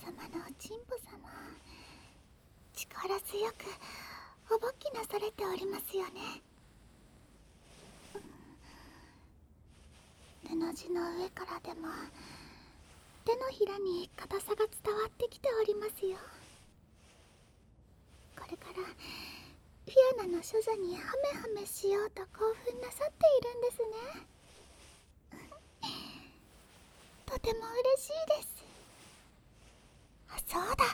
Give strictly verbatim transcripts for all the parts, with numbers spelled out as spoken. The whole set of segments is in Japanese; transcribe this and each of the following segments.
様のおちんぽ様、力強くおぼっきなされておりますよね。布地の上からでも手のひらに硬さが伝わってきておりますよ。これからフィアナの処女にハメハメしようと興奮なさっているんですね。とても嬉しいです。あ、そうだ、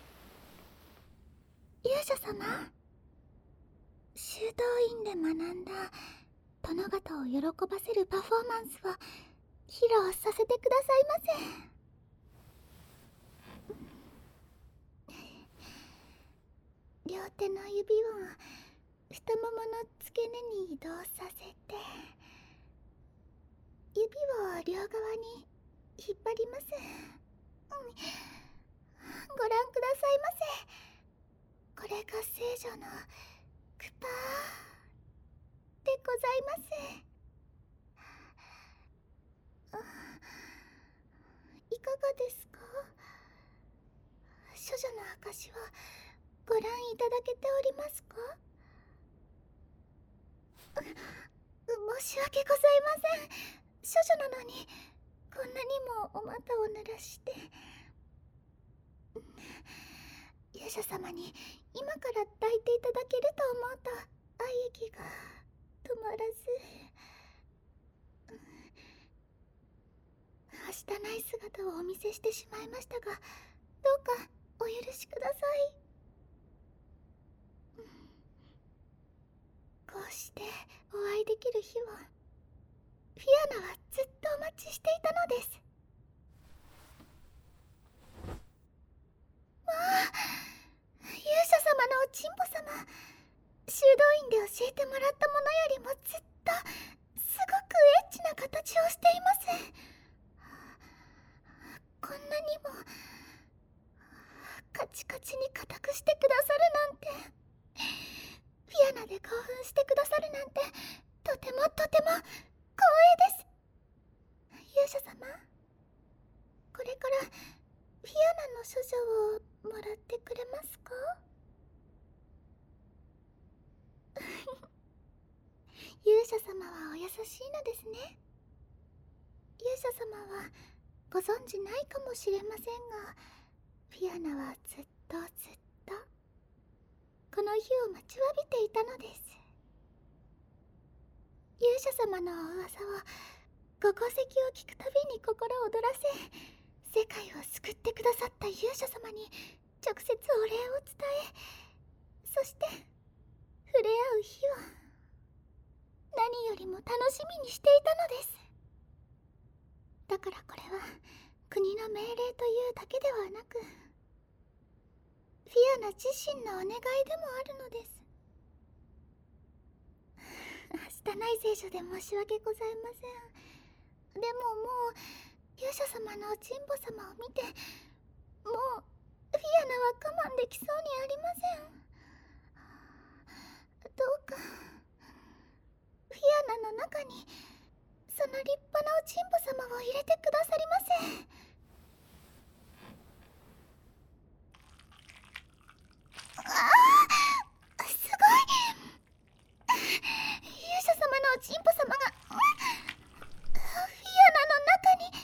勇者様、修道院で学んだ殿方を喜ばせるパフォーマンスを披露させてくださいませ。両手の指を太ももの付け根に移動させて、指を両側に引っ張ります。うん、ご覧くださいませ。これが聖女のクパーでございます。あ、いかがですか？処女の証はご覧いただけておりますか？申し訳ございません。処女なのにこんなにもお股を濡らして。勇者様に今から抱いていただけると思うと愛液が止まらず、はしたない姿をお見せしてしまいましたが、どうかお許しください。こうしてお会いできる日をフィアナはずっとお待ちしていたのです。わあ、勇者様のおちんぽ様、修道院で教えてもらったものよりもずっとすごくエッチな形をしています。こんなにもカチカチに硬くしてくださるなんて、フィアナで興奮してくださるなんて、とてもとても光栄です。勇者様、これからフィアナの処女をもらってくれますか？勇者様はお優しいのですね。勇者様はご存じないかもしれませんが、フィアナはずっとずっとこの日を待ちわびていたのです。勇者様のお噂を、ご功績を聞くたびに心躍らせ、世界を救ってくださった勇者様に直接お礼を伝え、そして触れ合う日を何よりも楽しみにしていたのです。だからこれは国の命令というだけではなく、フィアナ自身のお願いでもあるのです。はしたない聖書で申し訳ございません。でももう勇者様のおちんぽ様を見て、もうフィアナは我慢できそうにありません。どうかフィアナの中にその立派なおちんぽ様を入れてくださりませ。ああ、すごい。勇者様のおちんぽ様がフィアナの中に。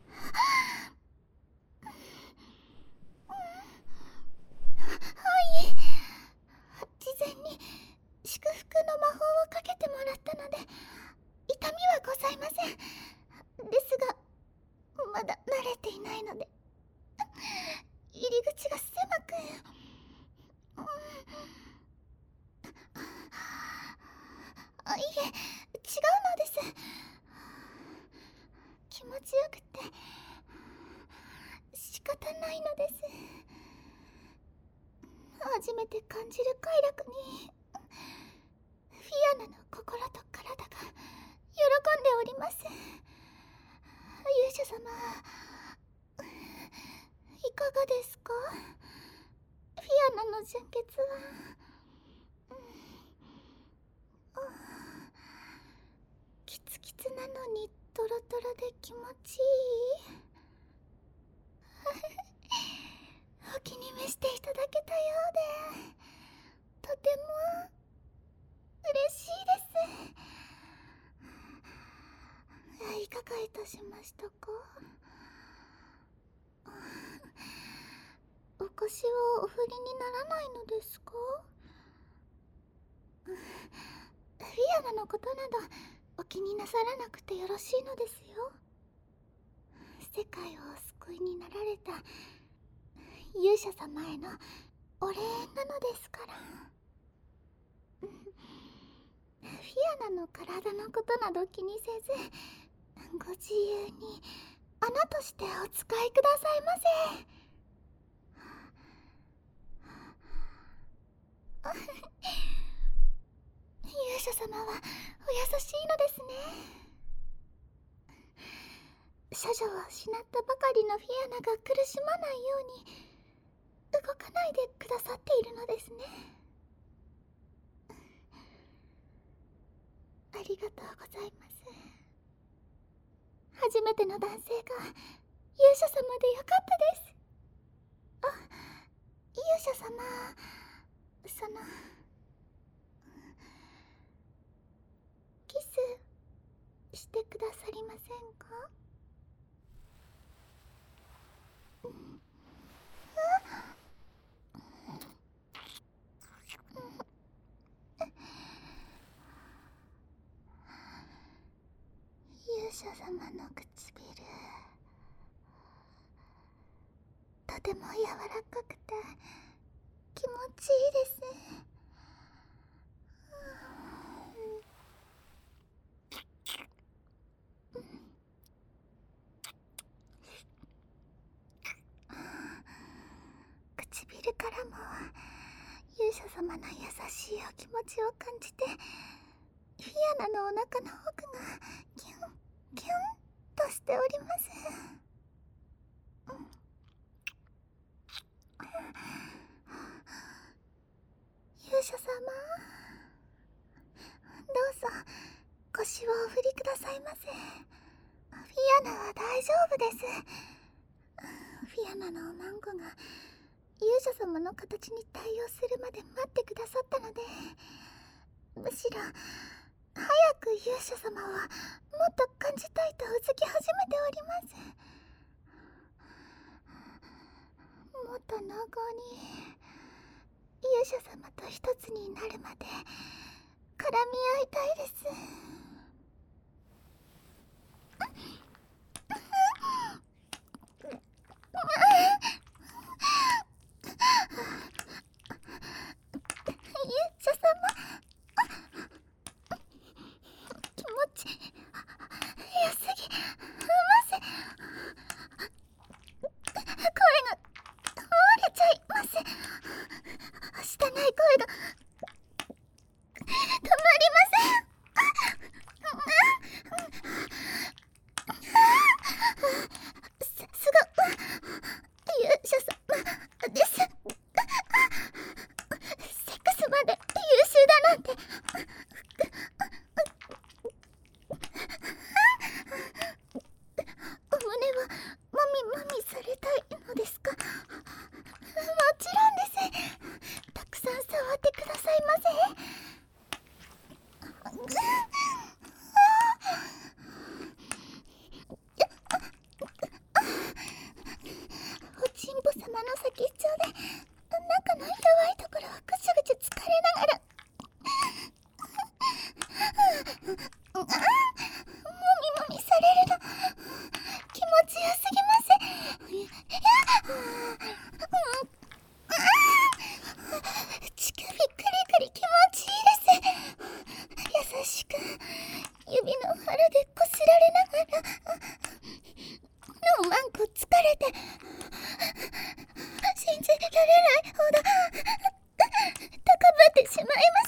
はい、事前に祝福の魔法をかけてもらったので痛みはございません。ですがまだ慣れていないので入り口が狭く、あ、いえ、違うのです。気持ちよくて仕方ないのです。初めて感じる快楽にフィアナの心と体が喜んでおります。勇者様、いかがですか？フィアナの純潔は、うん、キツキツなのにトロトロで気持ちいい。 試していただけたようで、とても嬉しいです。いかがいたしましたか？お腰はお振りにならないのですか？フィアナのことなどお気になさらなくてよろしいのですよ。世界をお救いになられた勇者様へのお礼なのですから。フィアナの体のことなど気にせず、ご自由に穴としてお使いくださいませ。勇者様はお優しいのですね。処女を失ったばかりのフィアナが苦しまないように動かないでくださっているのですね。ありがとうございます。初めての男性が勇者様でよかったです。あ、勇者様、そのキスしてくださりませんか？勇者様の唇、とても柔らかくて気持ちいいです。唇からも勇者様の優しいお気持ちを感じて、フィアナのお腹の奥がキュンキュンとしております。勇者様、どうぞ腰をお振りくださいませ。フィアナは大丈夫です。フィアナのおまんこが勇者様の形に対応するまで待ってくださったので、むしろ早く勇者様はもっと感じたいとうずき始めております。もっと濃厚に勇者様と一つになるまで絡み合いたいです。勇者様、気持ちよすぎます。声が漏れちゃいます。拙い声が止まりません。さすが勇者様です。セックスまで優秀だなんて。お胸はもみもみされたいのですか？もちろんです。たくさん触ってくださいませ。おちんぽ様の先っちょで中の弱いところをぐちゅぐちゅ疲れながら、もみもみされるの気持ちよすぎます。乳首クリクリ気持ちいいです。優しく指の腹でこすられながら、おまんこ疲れて信じられないほど高ぶってしまいます。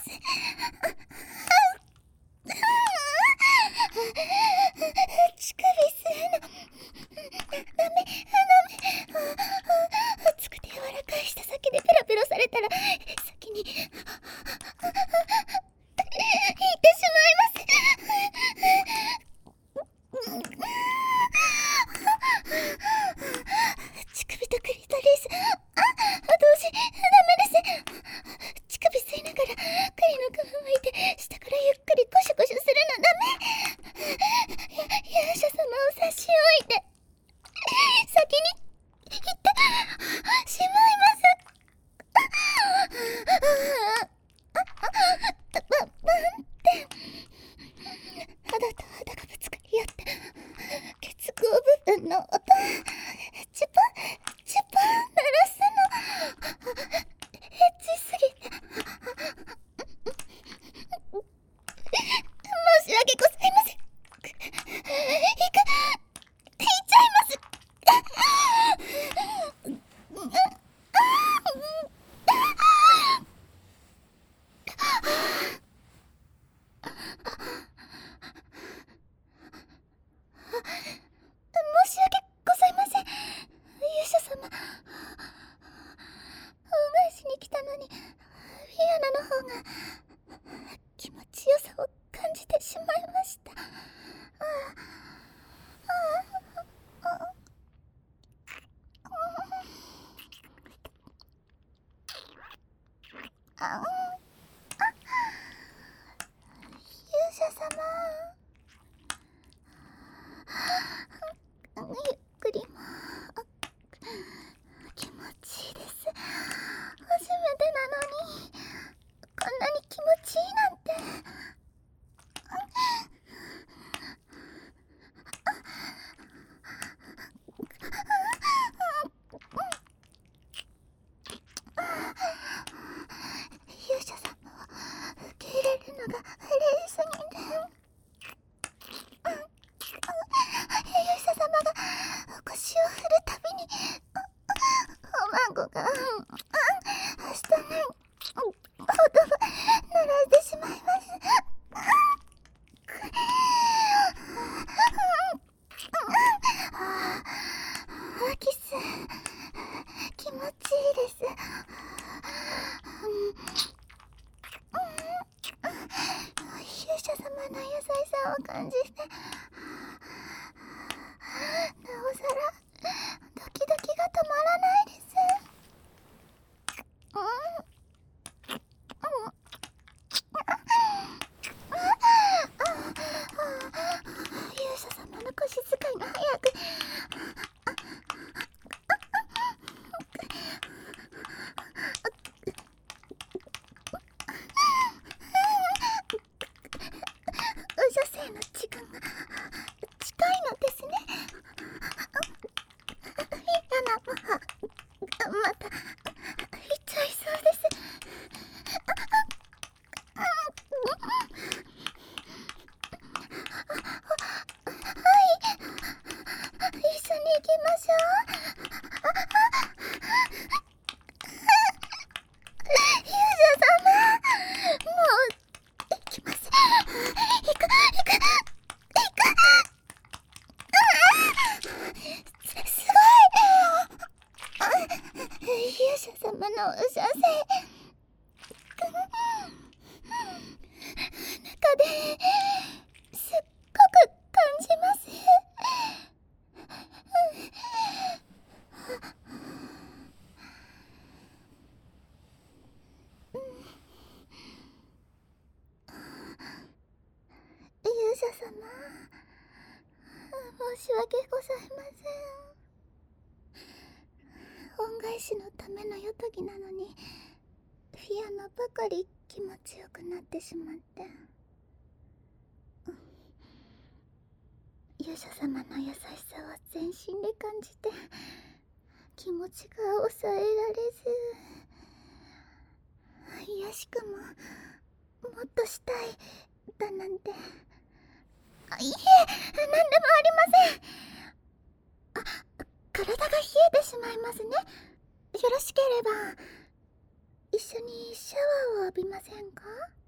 乳首吸うのダメダメ。熱くて柔らかい舌先でペロペロされたら先に言ってしまいます。乳首とクリトリス、あ、どうを感じて、なおさらドキドキが止まらないです。うん勇者様の腰使いが早く。宇女性の時間が近いのですね。嫌なまた行っちゃいそうです。一緒に行きましょう。勇者様、もう行きます。行く行く行く。すすごい。勇者様のお射精、中ですっごく感じます。勇者様、申し訳ございません。恩返しのためのよとぎなのに、フィアノばかり気持ちよくなってしまって。勇者様の優しさを全身で感じて、気持ちが抑えられず、いやしくももっとしたいだなんて。あ、いえ、何でもありません。あ、体が冷えてしまいますね。よろしければ一緒にシャワーを浴びませんか？